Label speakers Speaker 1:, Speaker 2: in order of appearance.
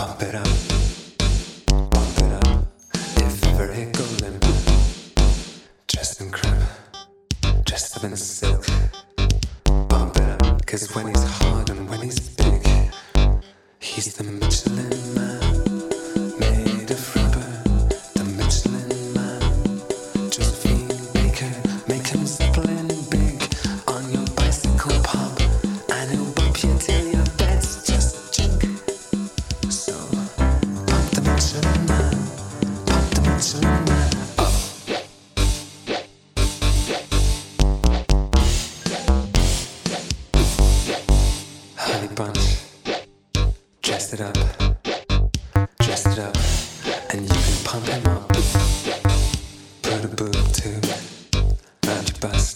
Speaker 1: Pump it up, pump it up. If ever hit go limp, dressed in crap, dressed up in silk. Pump it up, 'cause when he's hard and when he's big, he's the Michelin man, made of rubber. The Michelin man, Josephine Baker, make him split big on your bicycle pump, and he'll bump you till your bed's just junk. So pump the Michelin man, pump the Michelin man up. Honey bunch, dressed it up, and you can pump him up. Put a boob tube round your bust.